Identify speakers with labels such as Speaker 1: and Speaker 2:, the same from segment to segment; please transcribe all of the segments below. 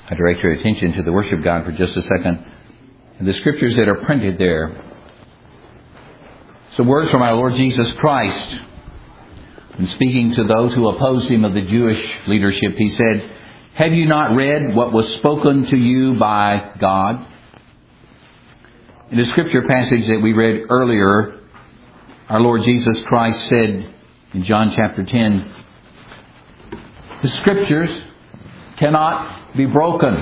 Speaker 1: I direct your attention to the worship guide for just a second. And the scriptures that are printed there. Some words from our Lord Jesus Christ. In speaking to those who opposed him of the Jewish leadership, he said, "Have you not read what was spoken to you by God?" In the scripture passage that we read earlier, our Lord Jesus Christ said in John chapter 10, "The scriptures cannot be broken."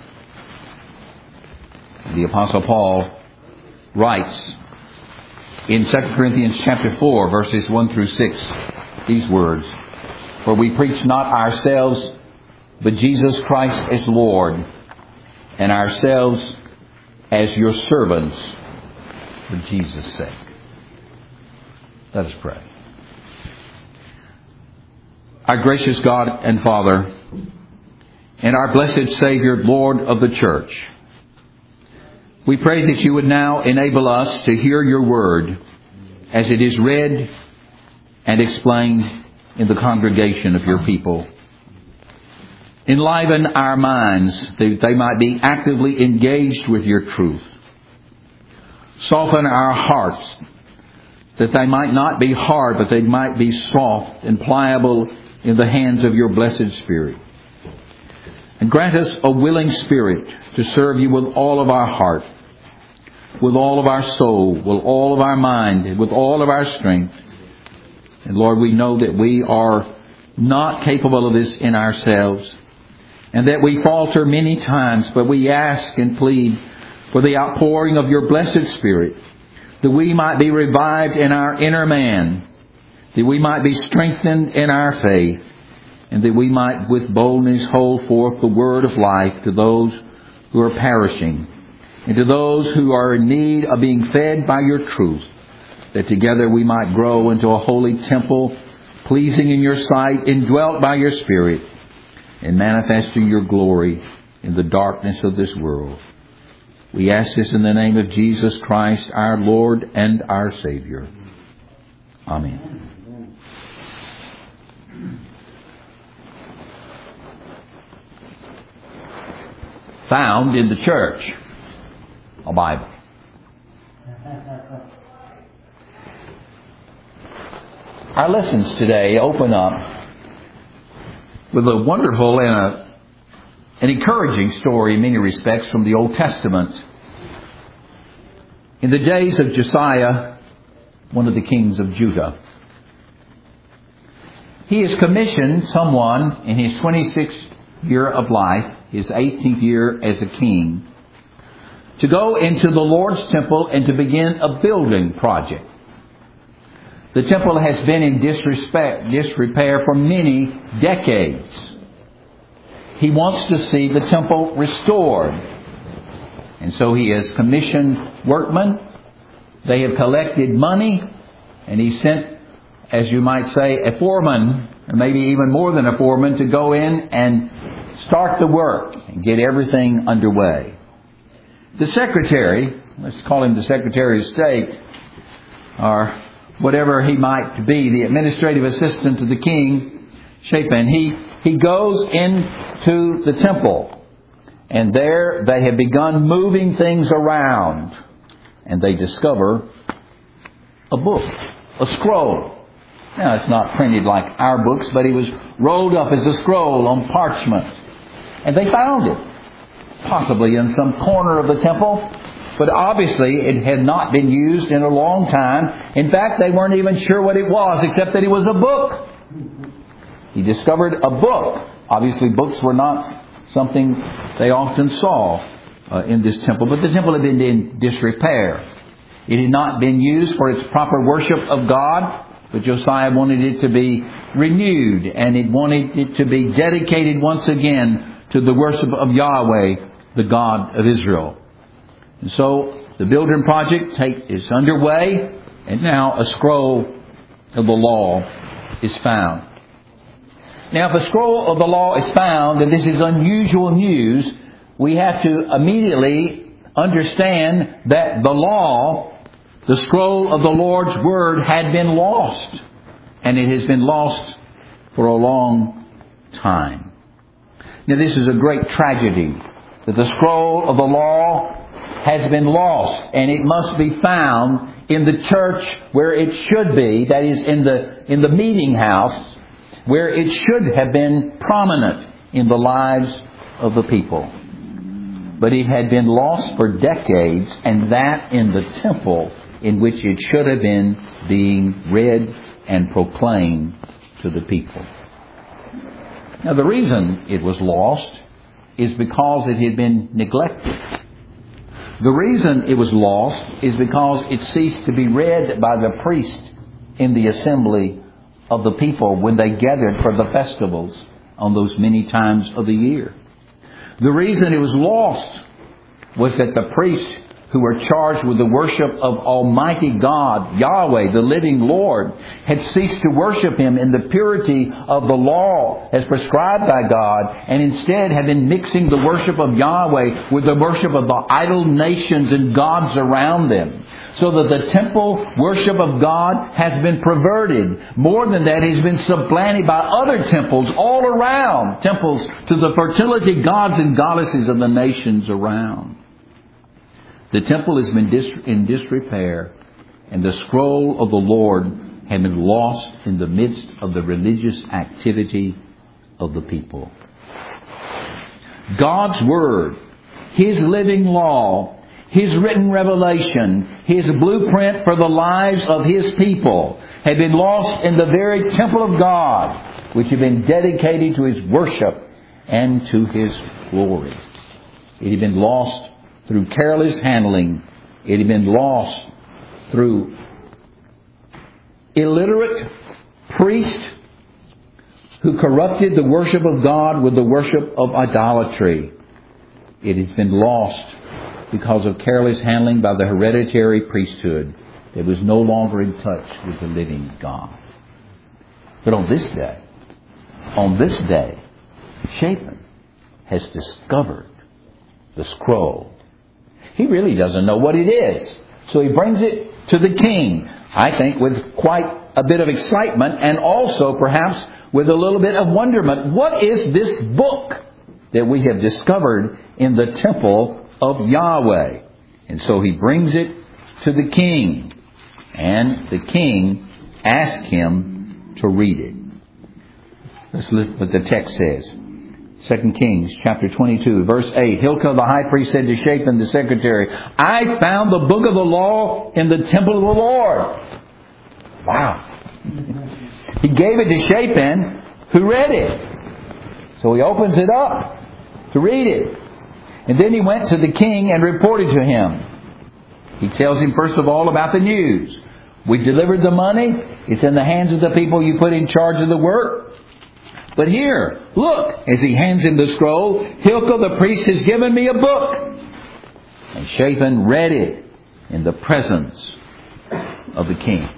Speaker 1: The Apostle Paul writes in 2 Corinthians chapter 4, verses 1 through 6, these words, "For we preach not ourselves, but Jesus Christ as Lord, and ourselves as your servants for Jesus' sake." Let us pray. Our gracious God and Father, and our blessed Savior, Lord of the church, we pray that you would now enable us to hear your word as it is read and explained in the congregation of your people. Enliven our minds that they might be actively engaged with your truth. Soften our hearts that they might not be hard, but they might be soft and pliable in the hands of your blessed Spirit. And grant us a willing spirit to serve you with all of our heart, with all of our soul, with all of our mind, and with all of our strength. And Lord, we know that we are not capable of this in ourselves, and that we falter many times, but we ask and plead for the outpouring of your blessed Spirit, that we might be revived in our inner man, that we might be strengthened in our faith, and that we might with boldness hold forth the word of life to those who are perishing, and to those who are in need of being fed by your truth, that together we might grow into a holy temple, pleasing in your sight, indwelt by your Spirit, and manifesting your glory in the darkness of this world. We ask this in the name of Jesus Christ, our Lord and our Savior. Amen. Found in the church, a Bible. Our lessons today open up with a wonderful and an encouraging story in many respects from the Old Testament. In the days of Josiah, one of the kings of Judah, he has commissioned someone in his 26th year of life, his 18th year as a king, to go into the Lord's temple and to begin a building project. The temple has been in disrepair for many decades. He wants to see the temple restored. And so he has commissioned workmen. They have collected money. And he sent, as you might say, a foreman, or maybe even more than a foreman, to go in and start the work and get everything underway. The secretary, let's call him the Secretary of State, or whatever he might be, the administrative assistant to the king, Shaphan, he goes into the temple, and there they have begun moving things around, and they discover a book, a scroll. Now, it's not printed like our books, but it was rolled up as a scroll on parchment. And they found it, possibly in some corner of the temple, but obviously it had not been used in a long time. In fact, they weren't even sure what it was, except that it was a book. He discovered a book. Obviously, books were not something they often saw in this temple, but the temple had been in disrepair. It had not been used for its proper worship of God, but Josiah wanted it to be renewed, and it wanted it to be dedicated once again to the worship of Yahweh, the God of Israel. And so the building project is underway, and now a scroll of the law is found. Now, if a scroll of the law is found, and this is unusual news, we have to immediately understand that the law, the scroll of the Lord's Word, had been lost. And it has been lost for a long time. Now this is a great tragedy, that the scroll of the law has been lost, and it must be found in the church where it should be, that is in the meeting house, where it should have been prominent in the lives of the people. But it had been lost for decades, and that in the temple in which it should have been being read and proclaimed to the people. Now the reason it was lost is because it had been neglected. The reason it was lost is because it ceased to be read by the priest in the assembly of the people when they gathered for the festivals on those many times of the year. The reason it was lost was that the priests who were charged with the worship of Almighty God, Yahweh, the living Lord, had ceased to worship Him in the purity of the law as prescribed by God, and instead had been mixing the worship of Yahweh with the worship of the idol nations and gods around them. So that the temple worship of God has been perverted. More than that, it's been supplanted by other temples all around. Temples to the fertility gods and goddesses of the nations around. The temple has been in disrepair, and the scroll of the Lord had been lost in the midst of the religious activity of the people. God's Word, His living law, His written revelation, His blueprint for the lives of His people had been lost in the very temple of God, which had been dedicated to His worship and to His glory. It had been lost through careless handling. It had been lost through illiterate priests who corrupted the worship of God with the worship of idolatry. It has been lost because of careless handling by the hereditary priesthood that was no longer in touch with the living God. But on this day, Shaphan has discovered the scroll. He really doesn't know what it is. So he brings it to the king, I think with quite a bit of excitement and also perhaps with a little bit of wonderment. What is this book that we have discovered in the temple of Yahweh? And so he brings it to the king. And the king asks him to read it. Let's listen what the text says. 2 Kings chapter 22, verse 8. Hilkiah the high priest said to Shaphan the secretary, I found the book of the law in the temple of the Lord. Wow. He gave it to Shaphan, who read it. So he opens it up to read it. And then he went to the king and reported to him. He tells him first of all about the news. We delivered the money. It's in the hands of the people you put in charge of the work. But here, look, as he hands him the scroll, Hilkiah the priest has given me a book. And Shaphan read it in the presence of the king.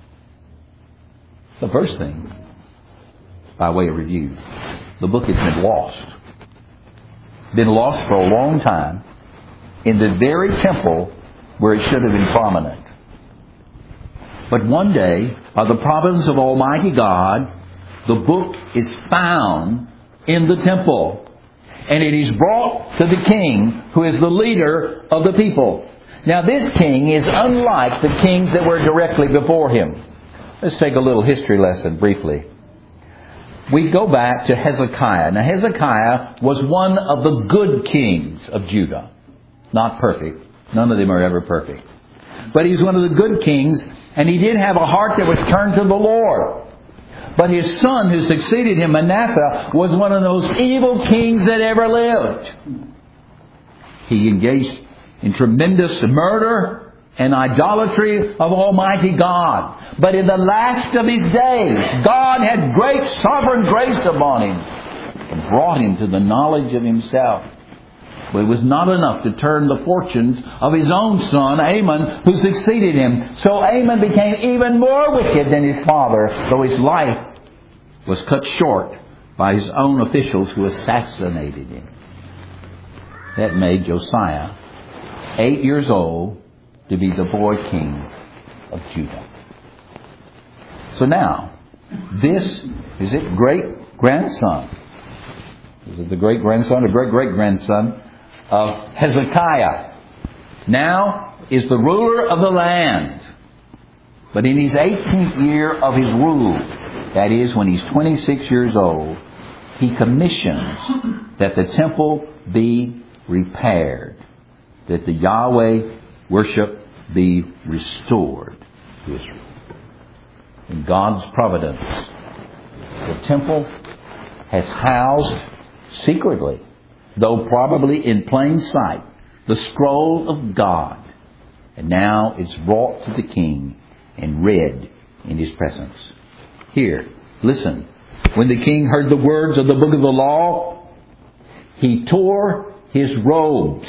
Speaker 1: The first thing, by way of review, the book has been lost. Been lost for a long time in the very temple where it should have been prominent. But one day, by the providence of Almighty God, the book is found in the temple. And it is brought to the king, who is the leader of the people. Now this king is unlike the kings that were directly before him. Let's take a little history lesson briefly. We go back to Hezekiah. Now Hezekiah was one of the good kings of Judah. Not perfect. None of them are ever perfect. But he's one of the good kings, and he did have a heart that was turned to the Lord. But his son who succeeded him, Manasseh, was one of those evil kings that ever lived. He engaged in tremendous murder and idolatry of Almighty God. But in the last of his days, God had great sovereign grace upon him and brought him to the knowledge of himself. But it was not enough to turn the fortunes of his own son, Amon, who succeeded him. So Amon became even more wicked than his father, though his life was cut short by his own officials who assassinated him. That made Josiah, 8 years old, to be the boy king of Judah. So now, this is his great-grandson, This is the great-grandson or great-great-grandson of Hezekiah. Now is the ruler of the land. But in his 18th year of his rule, that is, when he's 26 years old, he commissions that the temple be repaired, that the Yahweh worship be restored to Israel. In God's providence, the temple has housed secretly, though probably in plain sight, the scroll of God. And now it's brought to the king and read in his presence. Here, listen. When the king heard the words of the book of the law, he tore his robes.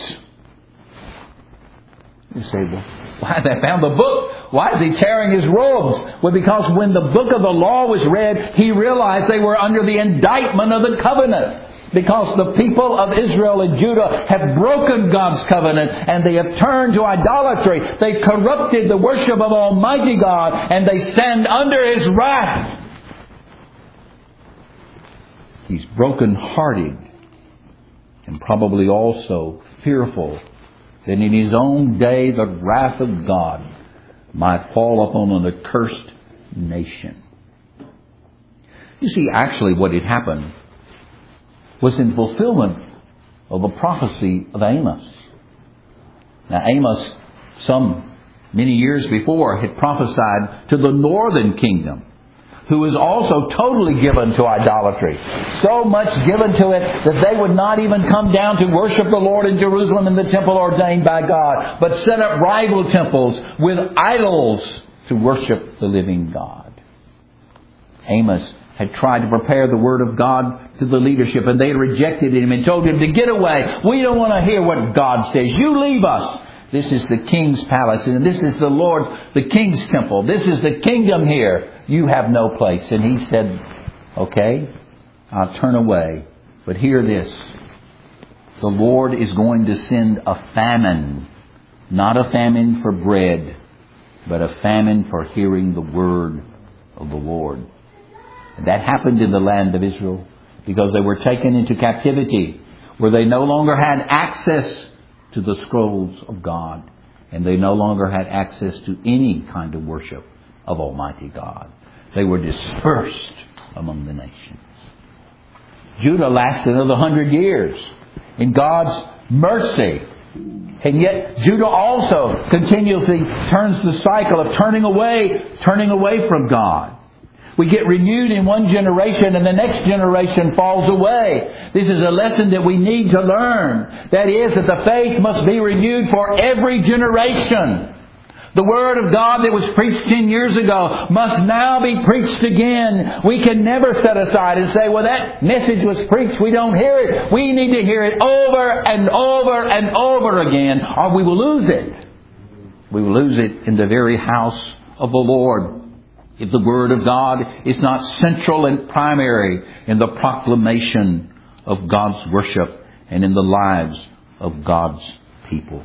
Speaker 1: You say, well, why they found the book? Why is he tearing his robes? Well, because when the book of the law was read, he realized they were under the indictment of the covenant. Because the people of Israel and Judah have broken God's covenant and they have turned to idolatry. They corrupted the worship of Almighty God and they stand under His wrath. He's broken-hearted and probably also fearful that in his own day the wrath of God might fall upon an accursed nation. You see, actually what had happened was in fulfillment of a prophecy of Amos. Now Amos, many years before, had prophesied to the northern kingdom, who was also totally given to idolatry. So much given to it that they would not even come down to worship the Lord in Jerusalem in the temple ordained by God, but set up rival temples with idols to worship the living God. Amos had tried to prepare the Word of God to the leadership, and they had rejected him and told him to get away. We don't want to hear what God says. You leave us. This is the king's palace, and this is the king's temple. This is the kingdom here. You have no place. And he said, okay, I'll turn away. But hear this. The Lord is going to send a famine. Not a famine for bread, but a famine for hearing the word of the Lord. And that happened in the land of Israel because they were taken into captivity, where they no longer had access to the scrolls of God, and they no longer had access to any kind of worship of Almighty God. They were dispersed among the nations. Judah lasted another 100 years in God's mercy. And yet Judah also continuously turns the cycle of turning away from God. We get renewed in one generation and the next generation falls away. This is a lesson that we need to learn. That is, that the faith must be renewed for every generation. The Word of God that was preached 10 years ago must now be preached again. We can never set aside and say, well, that message was preached, we don't hear it. We need to hear it over and over and over again, or we will lose it. We will lose it in the very house of the Lord, if the Word of God is not central and primary in the proclamation of God's worship and in the lives of God's people.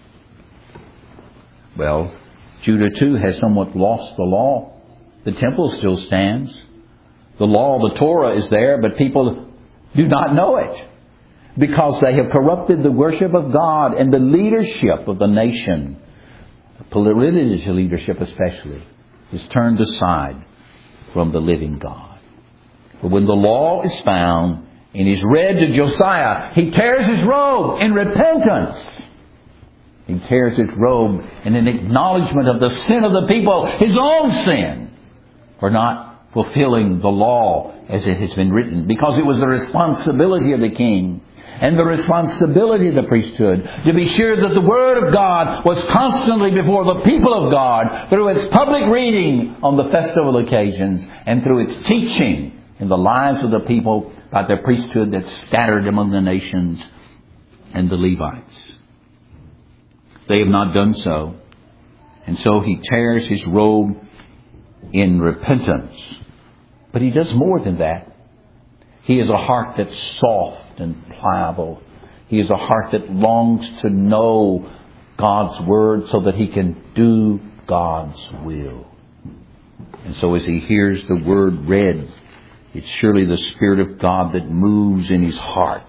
Speaker 1: Well, Judah too has somewhat lost the law. The temple still stands. The law, the Torah, is there, but people do not know it because they have corrupted the worship of God and the leadership of the nation, religious leadership especially, is turned aside from the living God. But when the law is found and is read to Josiah, he tears his robe in repentance. He tears his robe in an acknowledgement of the sin of the people, his own sin, for not fulfilling the law as it has been written, because it was the responsibility of the king and the responsibility of the priesthood to be sure that the Word of God was constantly before the people of God through its public reading on the festival occasions and through its teaching in the lives of the people by the priesthood that's scattered among the nations and the Levites. They have not done so. And so he tears his robe in repentance. But he does more than that. He has a heart that's soft and pliable. He has a heart that longs to know God's Word so that he can do God's will. And so as he hears the Word read, It's surely the Spirit of God that moves in his heart.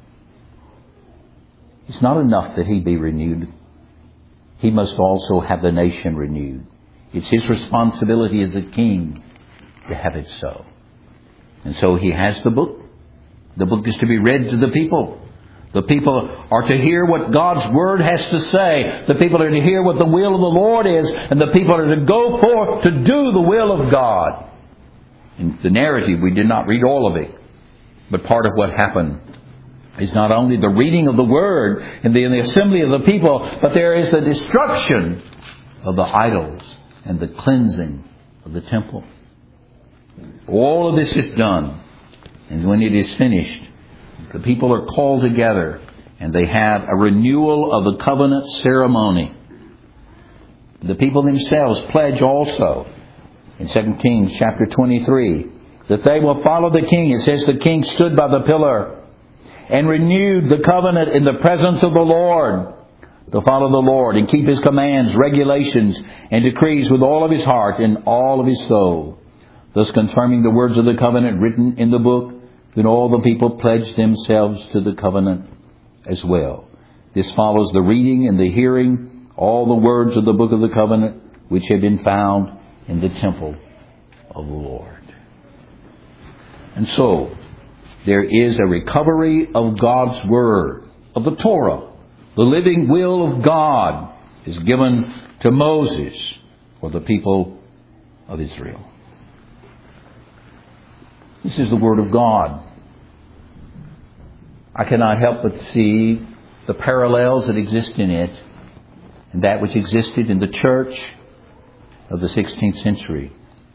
Speaker 1: It's not enough that he be renewed. He must also have the nation renewed. It's his responsibility as a king to have it so. And so he has the book. The book is to be read to the people. The people are to hear what God's Word has to say. The people are to hear what the will of the Lord is. And the people are to go forth to do the will of God. In the narrative, we did not read all of it. But part of what happened is not only the reading of the Word in the assembly of the people, but there is the destruction of the idols and the cleansing of the temple. All of this is done. And when it is finished, the people are called together and they have a renewal of the covenant ceremony. The people themselves pledge also in 2 Kings chapter 23 that they will follow the king. It says the king stood by the pillar and renewed the covenant in the presence of the Lord, to follow the Lord and keep his commands, regulations, and decrees with all of his heart and all of his soul, thus confirming the words of the covenant written in the book. Then all the people pledged themselves to the covenant as well. This follows the reading and the hearing, all the words of the book of the covenant, which had been found in the temple of the Lord. And so, there is a recovery of God's Word, of the Torah. The living will of God is given to Moses for the people of Israel. This is the Word of God. I cannot help but see the parallels that exist in it and that which existed in the church of the 16th century.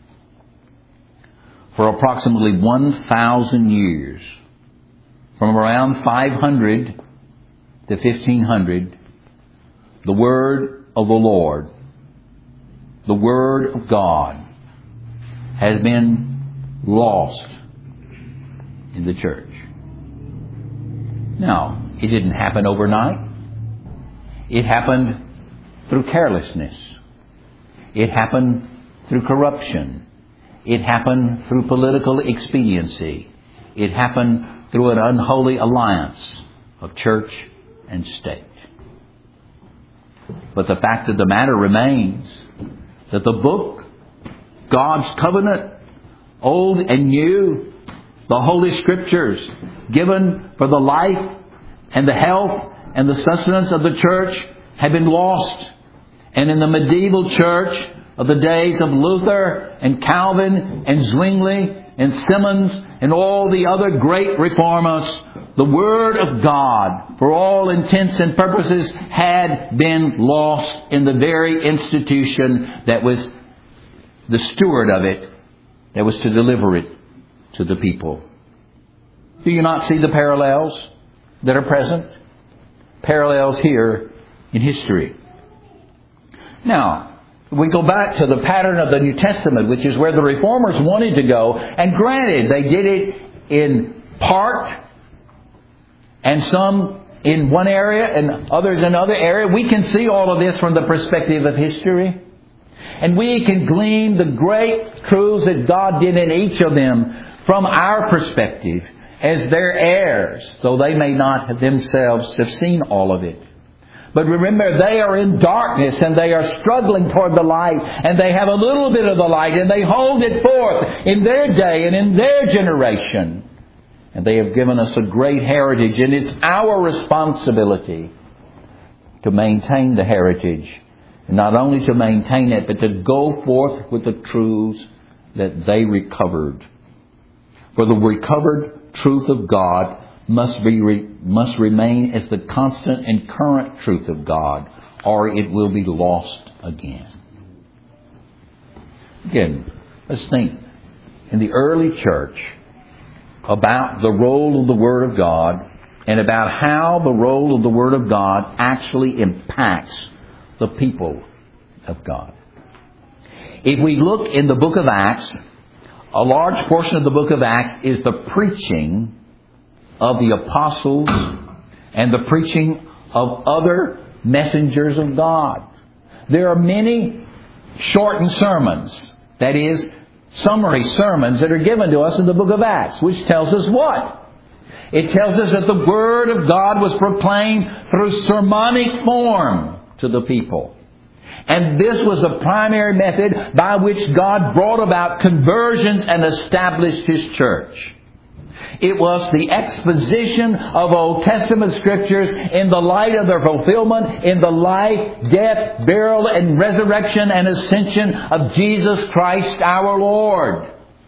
Speaker 1: For approximately 1,000 years, from around 500 to 1500, the Word of the Lord, the Word of God, has been lost in the church. Now, it didn't happen overnight. It happened through carelessness. It happened through corruption. It happened through political expediency. It happened through an unholy alliance of church and state. But the fact of the matter remains that the book, God's covenant, old and new, the Holy Scriptures, given for the life and the health and the sustenance of the church, have been lost. And in the medieval church of the days of Luther and Calvin and Zwingli and Simmons and all the other great reformers, the Word of God, for all intents and purposes, had been lost in the very institution that was the steward of it, that was to deliver it to the people. Do you not see the parallels that are present? Parallels here in history. Now, we go back to the pattern of the New Testament, which is where the Reformers wanted to go. And granted, they did it in part, and some in one area and others in another area. We can see all of this from the perspective of history. And we can glean the great truths that God did in each of them from our perspective as their heirs, though they may not have themselves have seen all of it. But remember, they are in darkness and they are struggling toward the light, and they have a little bit of the light and they hold it forth in their day and in their generation. And they have given us a great heritage, and it's our responsibility to maintain the heritage. And not only to maintain it, but to go forth with the truths that they recovered. For the recovered truth of God must remain as the constant and current truth of God, or it will be lost again. Again, let's think in the early church about the role of the Word of God and about how the role of the Word of God actually impacts the people of God. If we look in the book of Acts, a large portion of the book of Acts is the preaching of the apostles and the preaching of other messengers of God. There are many shortened sermons, that is, summary sermons that are given to us in the book of Acts, which tells us what? It tells us that the Word of God was proclaimed through sermonic form to the people. And this was the primary method by which God brought about conversions and established His church. It was the exposition of Old Testament Scriptures in the light of their fulfillment in the life, death, burial, and resurrection and ascension of Jesus Christ our Lord.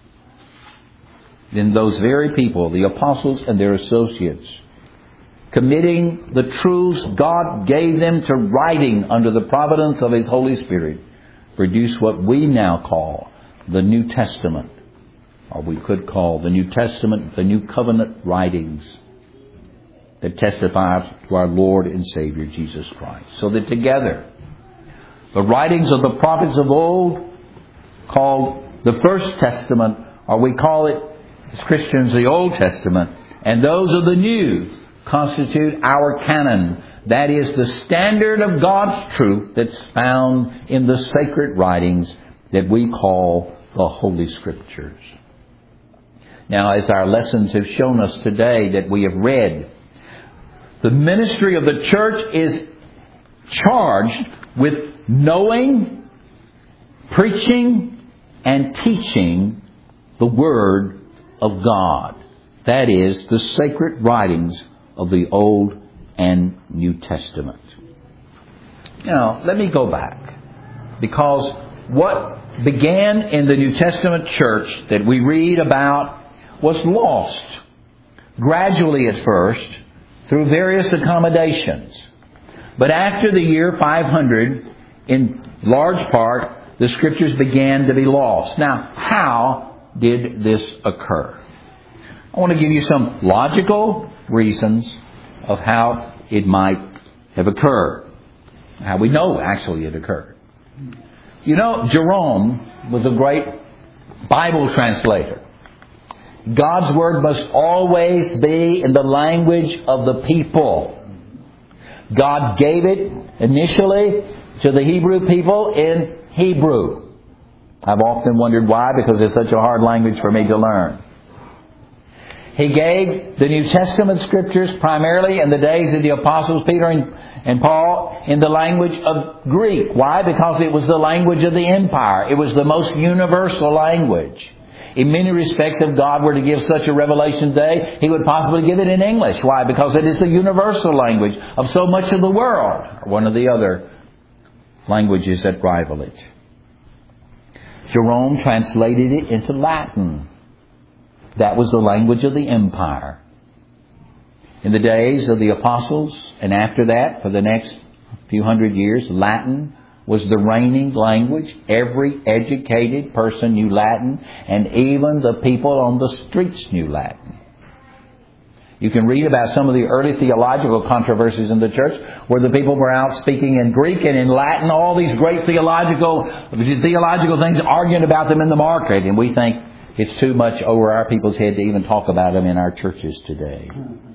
Speaker 1: Then those very people, the apostles and their associates, committing the truths God gave them to writing under the providence of His Holy Spirit, produce what we now call the New Testament. Or we could call the New Testament the New Covenant writings that testify to our Lord and Savior Jesus Christ. So that together, the writings of the prophets of old, called the First Testament, or we call it as Christians the Old Testament, and those of the New constitute our canon. That is the standard of God's truth that's found in the sacred writings that we call the Holy Scriptures. Now, as our lessons have shown us today that we have read, the ministry of the church is charged with knowing, preaching, and teaching the Word of God. That is, the sacred writings of the Old and New Testament. Now, let me go back. Because what began in the New Testament church that we read about was lost gradually at first through various accommodations. But after the year 500, in large part, the Scriptures began to be lost. Now, how did this occur? I want to give you some logical reasons of how it might have occurred. How we know actually it occurred. You know, Jerome was a great Bible translator. God's Word must always be in the language of the people. God gave it initially to the Hebrew people in Hebrew. I've often wondered why, because it's such a hard language for me to learn. He gave the New Testament Scriptures primarily in the days of the Apostles Peter and Paul in the language of Greek. Why? Because it was the language of the empire. It was the most universal language. In many respects, if God were to give such a revelation today, He would possibly give it in English. Why? Because it is the universal language of so much of the world. Or one of the other languages that rival it. Jerome translated it into Latin. That was the language of the empire. In the days of the apostles, and after that, for the next few hundred years, Latin was the reigning language. Every educated person knew Latin, and even the people on the streets knew Latin. You can read about some of the early theological controversies in the church where the people were out speaking in Greek and in Latin, all these great theological things, arguing about them in the market, and we think it's too much over our people's head to even talk about them in our churches today.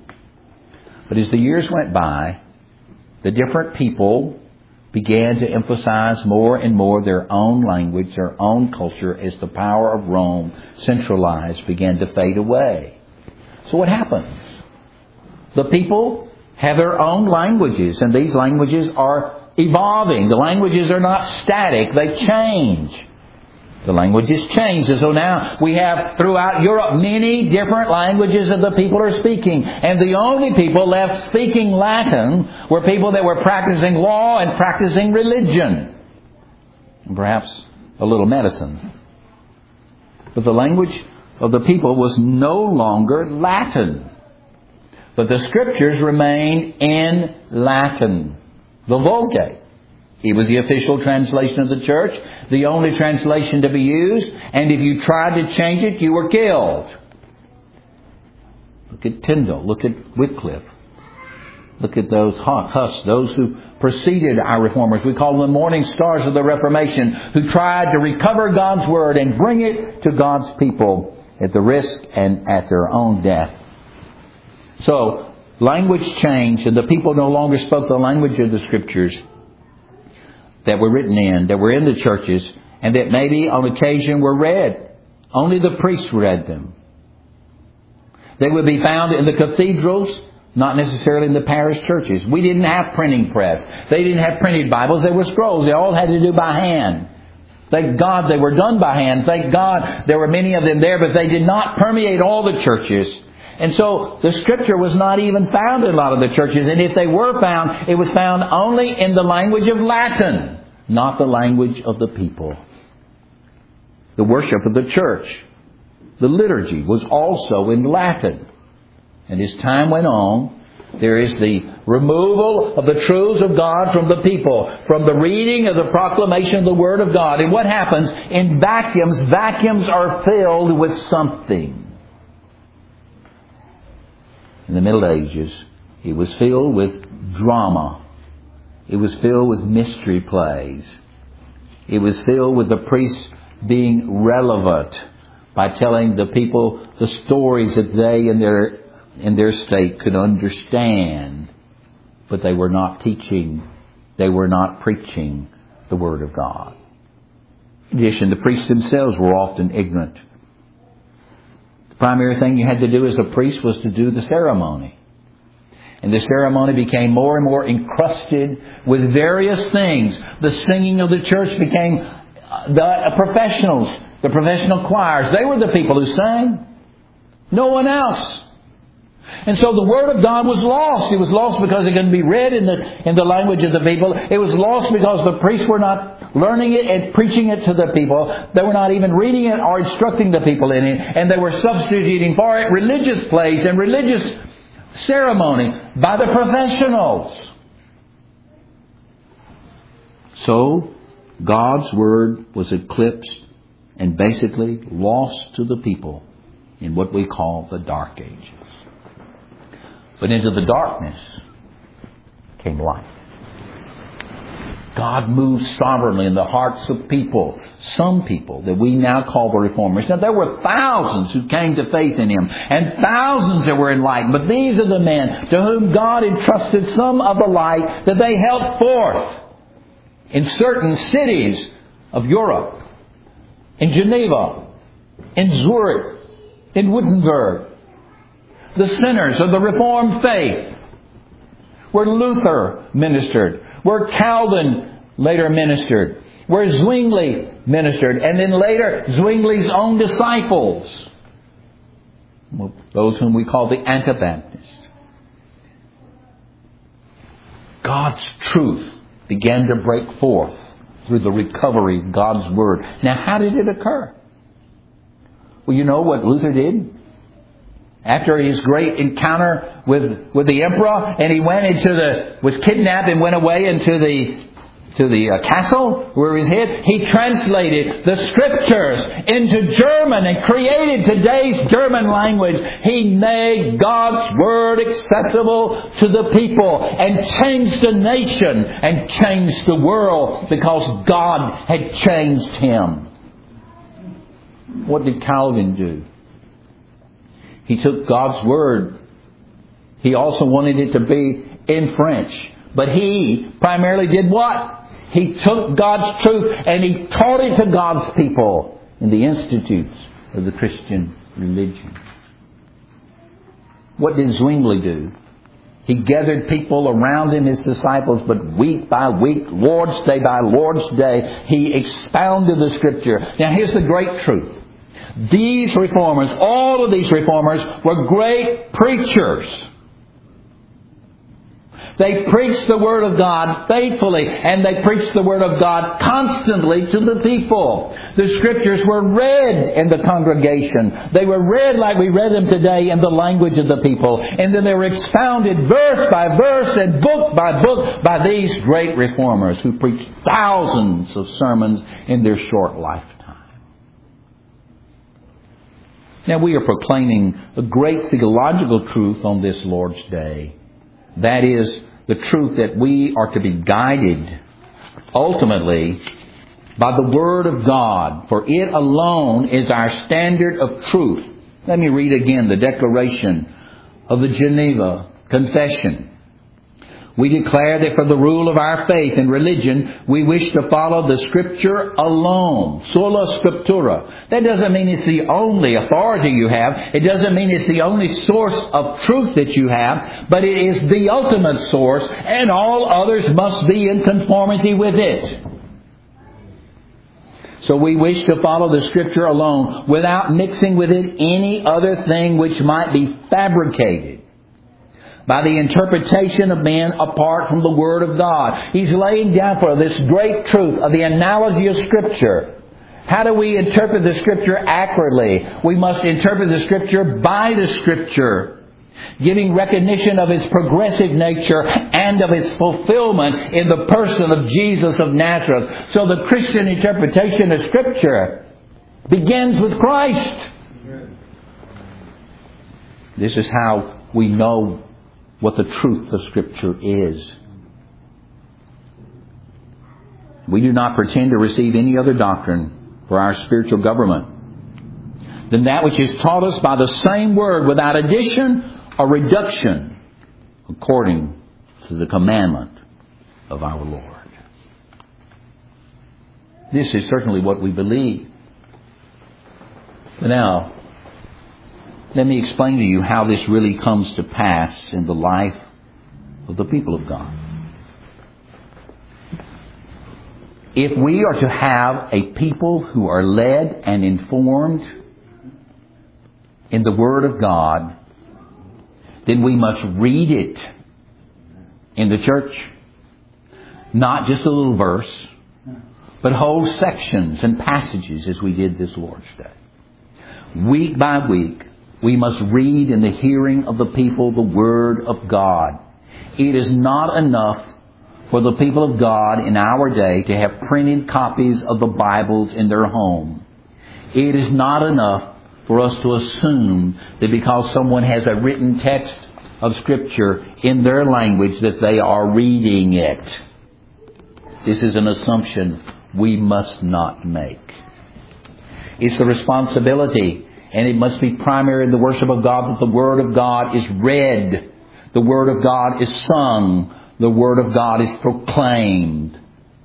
Speaker 1: But as the years went by, the different people began to emphasize more and more their own language, their own culture, as the power of Rome, centralized, began to fade away. So what happens? The people have their own languages, and these languages are evolving. The languages are not static, they change. The languages change. And so now we have throughout Europe many different languages that the people are speaking. And the only people left speaking Latin were people that were practicing law and practicing religion. And perhaps a little medicine. But the language of the people was no longer Latin. But the Scriptures remained in Latin. The Vulgate. It was the official translation of the church, the only translation to be used, and if you tried to change it, you were killed. Look at Tyndale, look at Wycliffe, look at those Huss, those who preceded our reformers. We call them the morning stars of the Reformation, who tried to recover God's Word and bring it to God's people at the risk and at their own death. So, language changed, and the people no longer spoke the language of the Scriptures that were written in, that were in the churches, and that maybe on occasion were read Only the priests read them. They would be found in the cathedrals, not necessarily in the parish churches. We didn't have printing press. They didn't have printed Bibles. They were scrolls. They all had to do by hand. Thank God they were done by hand. Thank God there were many of them there, but they did not permeate all the churches. And so the Scripture was not even found in a lot of the churches. And if they were found, it was found only in the language of Latin, not the language of the people. The worship of the church, the liturgy, was also in Latin. And as time went on, there is the removal of the truths of God from the people, from the reading of the proclamation of the Word of God. And what happens in vacuums? Vacuums are filled with something. In the Middle Ages, it was filled with drama. It was filled with mystery plays. It was filled with the priests being relevant by telling the people the stories that they in their state could understand. But they were not teaching, they were not preaching the Word of God. In addition, the priests themselves were often ignorant. The primary thing you had to do as a priest was to do the ceremony. And the ceremony became more and more encrusted with various things. The singing of the church became the professionals, the professional choirs. They were the people who sang. No one else. And so the Word of God was lost. It was lost because it couldn't be read in the language of the people. It was lost because the priests were not learning it and preaching it to the people. They were not even reading it or instructing the people in it. And they were substituting for it religious plays and religious ceremony by the professionals. So God's Word was eclipsed and basically lost to the people in what we call the Dark Ages. But into the darkness came light. God moved sovereignly in the hearts of people, some people that we now call the Reformers. Now there were thousands who came to faith in Him and thousands that were enlightened. But these are the men to whom God entrusted some of the light that they held forth in certain cities of Europe, in Geneva, in Zurich, in Wittenberg. The sinners of the Reformed faith, where Luther ministered, where Calvin later ministered, where Zwingli ministered, and then later Zwingli's own disciples, those whom we call the Anabaptists. God's truth began to break forth through the recovery of God's Word. Now, how did it occur? Well, you know what Luther did? After his great encounter with the emperor, and he was kidnapped and went away into the castle where he was hid, he translated the Scriptures into German and created today's German language. He made God's Word accessible to the people and changed the nation and changed the world because God had changed him. What did Calvin do? He took God's Word. He also wanted it to be in French. But he primarily did what? He took God's truth and he taught it to God's people in the institutes of the Christian religion. What did Zwingli do? He gathered people around him, his disciples, but week by week, Lord's Day by Lord's Day, he expounded the Scripture. Now here's the great truth. These reformers, all of these reformers, were great preachers. They preached the Word of God faithfully, and they preached the Word of God constantly to the people. The Scriptures were read in the congregation. They were read like we read them today in the language of the people. And then they were expounded verse by verse and book by book by these great reformers who preached thousands of sermons in their short lifetime. Now we are proclaiming a great theological truth on this Lord's Day. That is the truth that we are to be guided ultimately by the Word of God. For it alone is our standard of truth. Let me read again the declaration of the Geneva Confession. We declare that for the rule of our faith and religion, we wish to follow the Scripture alone. Sola Scriptura. That doesn't mean it's the only authority you have. It doesn't mean it's the only source of truth that you have. But it is the ultimate source, and all others must be in conformity with it. So we wish to follow the Scripture alone without mixing with it any other thing which might be fabricated by the interpretation of men apart from the Word of God. He's laying down for this great truth of the analogy of Scripture. How do we interpret the Scripture accurately? We must interpret the Scripture by the Scripture, giving recognition of its progressive nature and of its fulfillment in the person of Jesus of Nazareth. So the Christian interpretation of Scripture begins with Christ. This is how we know what the truth of Scripture is. We do not pretend to receive any other doctrine for our spiritual government than that which is taught us by the same Word without addition or reduction according to the commandment of our Lord. This is certainly what we believe. But now, let me explain to you how this really comes to pass in the life of the people of God. If we are to have a people who are led and informed in the Word of God, then we must read it in the church. Not just a little verse, but whole sections and passages as we did this Lord's Day. Week by week, we must read in the hearing of the people the Word of God. It is not enough for the people of God in our day to have printed copies of the Bibles in their home. It is not enough for us to assume that because someone has a written text of Scripture in their language that they are reading it. This is an assumption we must not make. It's the responsibility, and it must be primary in the worship of God, that the Word of God is read. The Word of God is sung. The Word of God is proclaimed.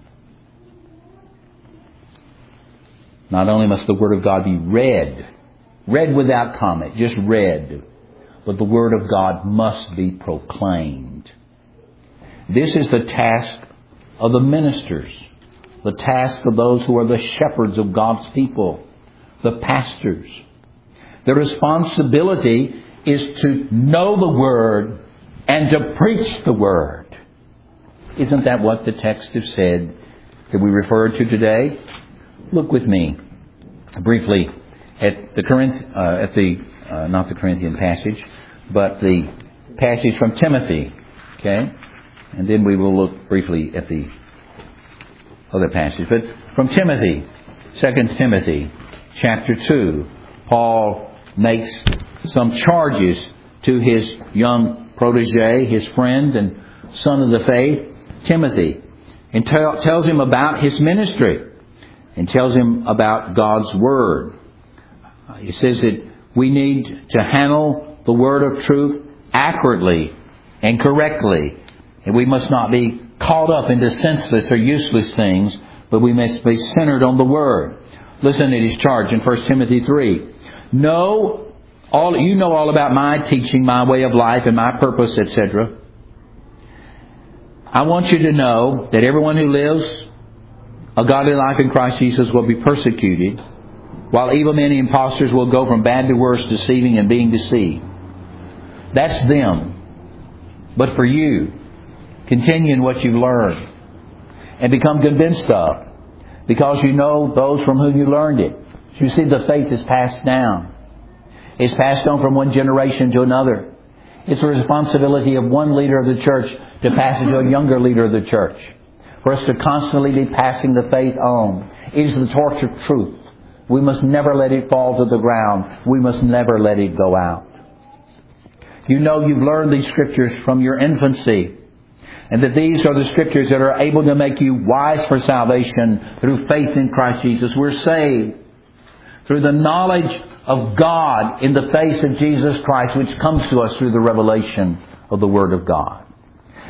Speaker 1: Not only must the Word of God be read without comment, just read, but the Word of God must be proclaimed. This is the task of the ministers, the task of those who are the shepherds of God's people, the pastors. The responsibility is to know the Word and to preach the Word. Isn't that what the text has said that we referred to today? Look with me briefly at not the Corinthian passage, but the passage from Timothy. Okay? And then we will look briefly at the other passage. But from Timothy, 2 Timothy, chapter 2, Paul makes some charges to his young protege, his friend and son of the faith, Timothy, and tells him about his ministry and tells him about God's Word. He says that we need to handle the Word of truth accurately and correctly, and we must not be caught up into senseless or useless things, but we must be centered on the Word. Listen to his charge in 1 Timothy 3. You know all about my teaching, my way of life, and my purpose, etc. I want you to know that everyone who lives a godly life in Christ Jesus will be persecuted, while evil men and impostors will go from bad to worse, deceiving and being deceived. That's them. But for you, continue in what you've learned and become convinced of, because you know those from whom you learned it. So you see, the faith is passed down. It's passed on from one generation to another. It's the responsibility of one leader of the church to pass it to a younger leader of the church, for us to constantly be passing the faith on. It is the torch of truth. We must never let it fall to the ground. We must never let it go out. You know you've learned these Scriptures from your infancy, and that these are the Scriptures that are able to make you wise for salvation through faith in Christ Jesus. We're saved through the knowledge of God in the face of Jesus Christ, which comes to us through the revelation of the Word of God.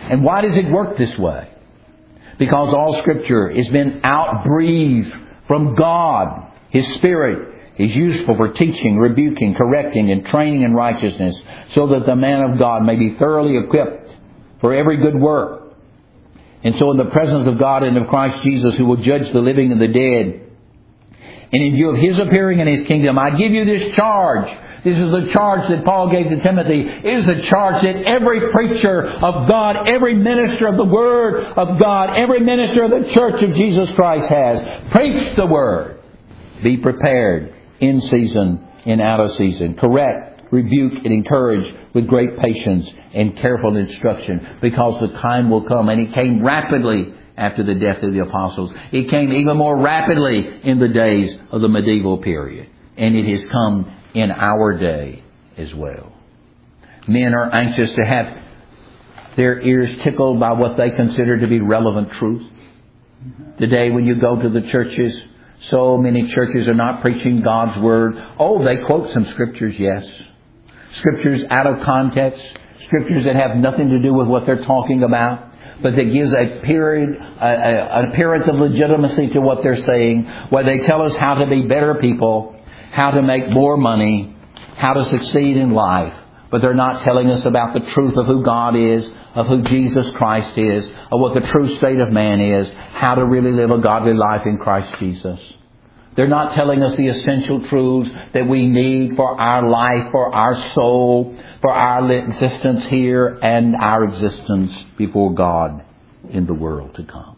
Speaker 1: And why does it work this way? Because all Scripture has been outbreathed from God. His Spirit is useful for teaching, rebuking, correcting, and training in righteousness, so that the man of God may be thoroughly equipped for every good work. And so in the presence of God and of Christ Jesus, who will judge the living and the dead, and in view of His appearing in His kingdom, I give you this charge. This is the charge that Paul gave to Timothy. It is the charge that every preacher of God, every minister of the Word of God, every minister of the Church of Jesus Christ has. Preach the Word. Be prepared in season and out of season. Correct, rebuke, and encourage with great patience and careful instruction, because the time will come. And it came rapidly after the death of the apostles. It came even more rapidly in the days of the medieval period. And it has come in our day as well. Men are anxious to have their ears tickled by what they consider to be relevant truth. Today when you go to the churches, so many churches are not preaching God's Word. Oh, they quote some Scriptures, yes. Scriptures out of context. Scriptures that have nothing to do with what they're talking about. But that gives an appearance of legitimacy to what they're saying. Where they tell us how to be better people, how to make more money, how to succeed in life. But they're not telling us about the truth of who God is, of who Jesus Christ is, of what the true state of man is, how to really live a godly life in Christ Jesus. They're not telling us the essential truths that we need for our life, for our soul, for our existence here and our existence before God in the world to come.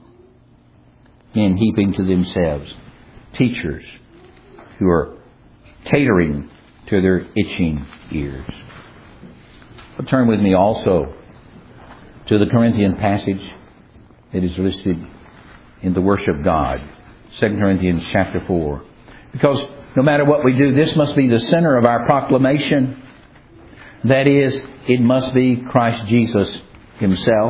Speaker 1: Men heaping to themselves teachers who are catering to their itching ears. But turn with me also to the Corinthian passage that is listed in the Worship God, 2 Corinthians chapter 4. Because no matter what we do, this must be the center of our proclamation. That is, it must be Christ Jesus Himself.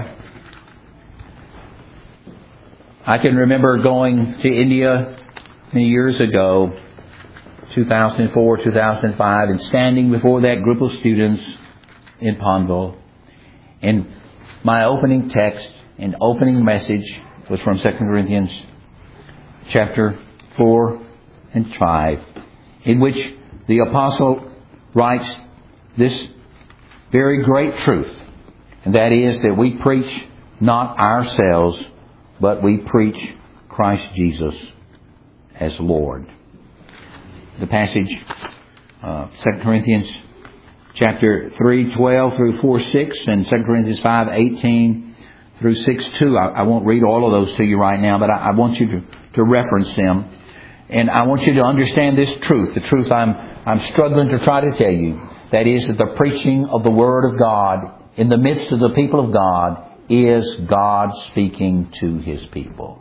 Speaker 1: I can remember going to India many years ago, 2004, 2005, and standing before that group of students in Panvel. And my opening text and opening message was from 2 Corinthians chapter 4 and 5, in which the apostle writes this very great truth, and that is that we preach not ourselves, but we preach Christ Jesus as Lord. The passage, 2 Corinthians chapter 3:12 through 4:6, and 2 Corinthians 5:18 through 6:2. I won't read all of those to you right now, but I want you to reference them. And I want you to understand this truth, the truth I'm struggling to try to tell you. That is that the preaching of the Word of God in the midst of the people of God is God speaking to His people.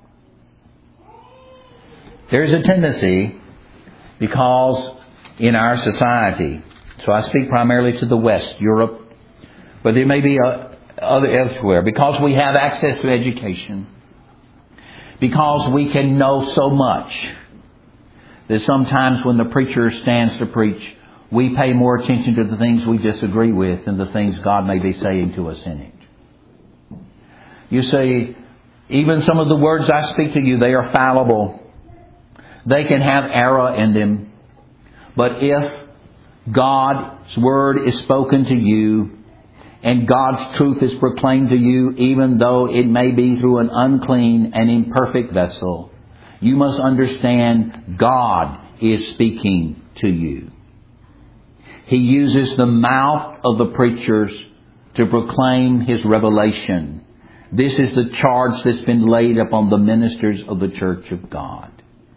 Speaker 1: There is a tendency, because in our society, so I speak primarily to the West, Europe, but there may be other elsewhere, because we have access to education, because we can know so much, that sometimes when the preacher stands to preach, we pay more attention to the things we disagree with than the things God may be saying to us in it. You see, even some of the words I speak to you, they are fallible. They can have error in them. But if God's Word is spoken to you, and God's truth is proclaimed to you, even though it may be through an unclean and imperfect vessel, you must understand God is speaking to you. He uses the mouth of the preachers to proclaim His revelation. This is the charge that's been laid upon the ministers of the Church of God.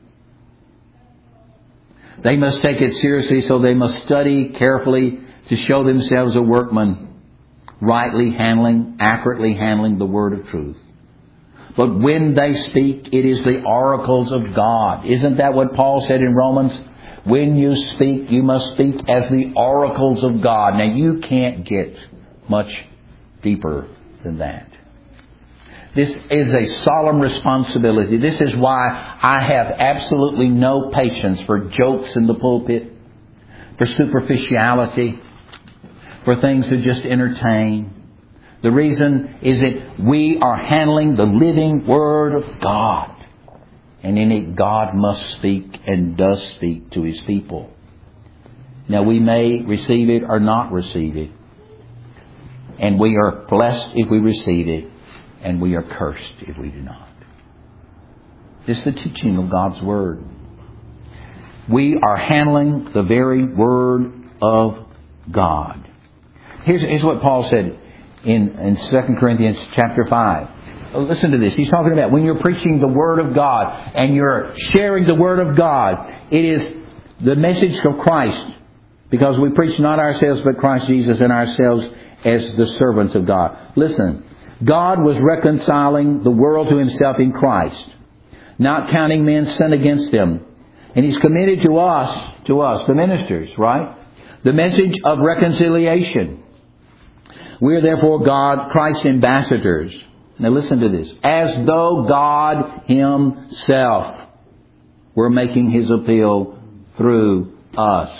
Speaker 1: They must take it seriously, so they must study carefully to show themselves a workman, rightly handling, accurately handling the word of truth. But when they speak, it is the oracles of God. Isn't that what Paul said in Romans? When you speak, you must speak as the oracles of God. Now, you can't get much deeper than that. This is a solemn responsibility. This is why I have absolutely no patience for jokes in the pulpit, for superficiality, for things to just entertain. The reason is that we are handling the living Word of God. And in it, God must speak and does speak to His people. Now, we may receive it or not receive it. And we are blessed if we receive it. And we are cursed if we do not. This is the teaching of God's Word. We are handling the very Word of God. Here's what Paul said in 2 Corinthians chapter 5. Listen to this. He's talking about when you're preaching the Word of God and you're sharing the Word of God. It is the message of Christ. Because we preach not ourselves but Christ Jesus and ourselves as the servants of God. Listen. God was reconciling the world to Himself in Christ. Not counting men's sin against them. And He's committed to us, the ministers, right? The message of reconciliation. We are therefore Christ's ambassadors. Now listen to this. As though God Himself were making His appeal through us.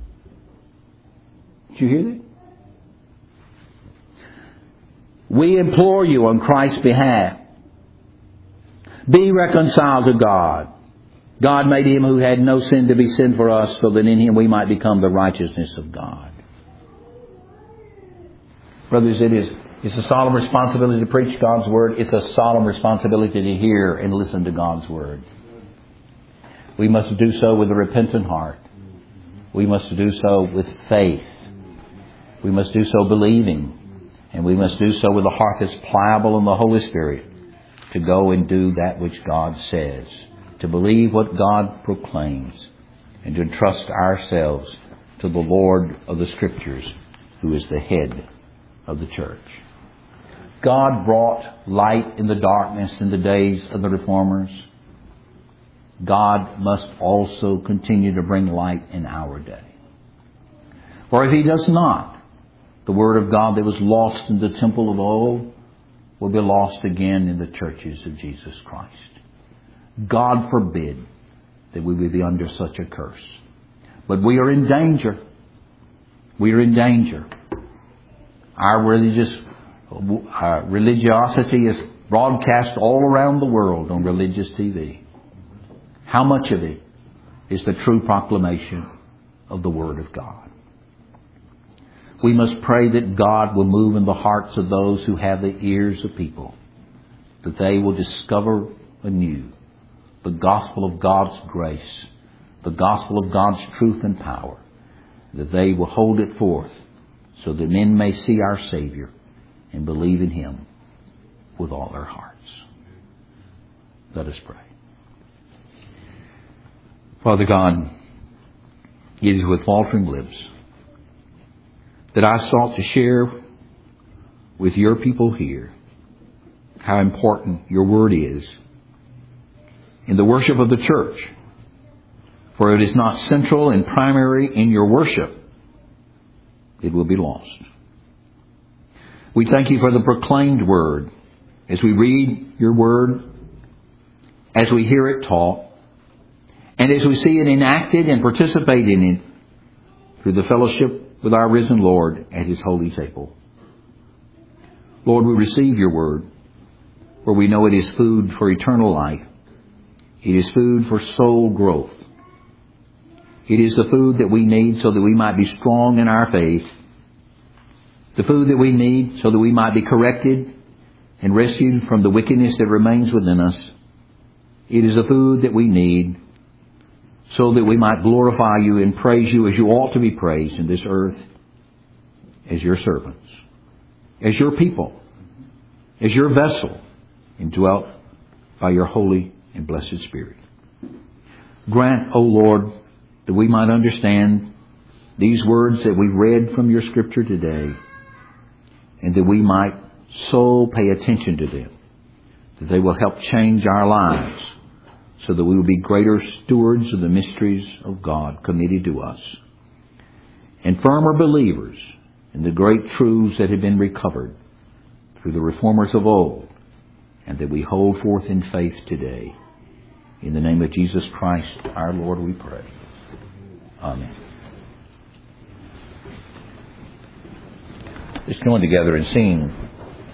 Speaker 1: Did you hear that? We implore you on Christ's behalf. Be reconciled to God. God made Him who had no sin to be sin for us, so that in Him we might become the righteousness of God. Brothers, it's a solemn responsibility to preach God's Word. It's a solemn responsibility to hear and listen to God's Word. We must do so with a repentant heart. We must do so with faith. We must do so believing. And we must do so with a heart that's pliable in the Holy Spirit to go and do that which God says, to believe what God proclaims, and to entrust ourselves to the Lord of the Scriptures, who is the head of the church. God brought light in the darkness in the days of the Reformers. God must also continue to bring light in our day. For if He does not, the Word of God that was lost in the temple of old will be lost again in the churches of Jesus Christ. God forbid that we would be under such a curse. But we are in danger. We are in danger. Our religiosity is broadcast all around the world on religious TV. How much of it is the true proclamation of the Word of God? We must pray that God will move in the hearts of those who have the ears of people, that they will discover anew the gospel of God's grace, the gospel of God's truth and power, that they will hold it forth so that men may see our Savior and believe in Him with all their hearts. Let us pray. Father God, it is with faltering lips that I sought to share with your people here how important your Word is in the worship of the church. For it is not central and primary in your worship, it will be lost. We thank you for the proclaimed Word as we read your Word, as we hear it taught, and as we see it enacted and participate in it through the fellowship with our risen Lord at His holy table. Lord, we receive your Word, for we know it is food for eternal life. It is food for soul growth. It is the food that we need so that we might be strong in our faith. The food that we need so that we might be corrected and rescued from the wickedness that remains within us. It is the food that we need so that we might glorify you and praise you as you ought to be praised in this earth, as your servants, as your people, as your vessel, indwelt by your holy and blessed Spirit. Grant, O Lord, that we might understand these words that we read from your Scripture today, and that we might so pay attention to them, that they will help change our lives, so that we will be greater stewards of the mysteries of God committed to us, and firmer believers in the great truths that have been recovered through the reformers of old, and that we hold forth in faith today. In the name of Jesus Christ, our Lord, we pray. Amen. Let's join together and sing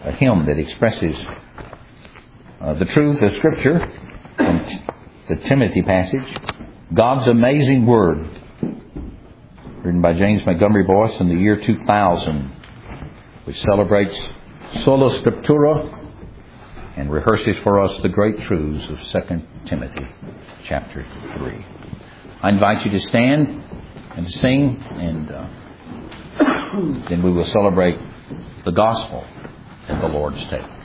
Speaker 1: a hymn that expresses the truth of Scripture from the Timothy passage. God's Amazing Word, written by James Montgomery Boyce in the year 2000, which celebrates Sola Scriptura and rehearses for us the great truths of 2 Timothy chapter 3. I invite you to stand and to sing, and then we will celebrate the gospel at the Lord's table.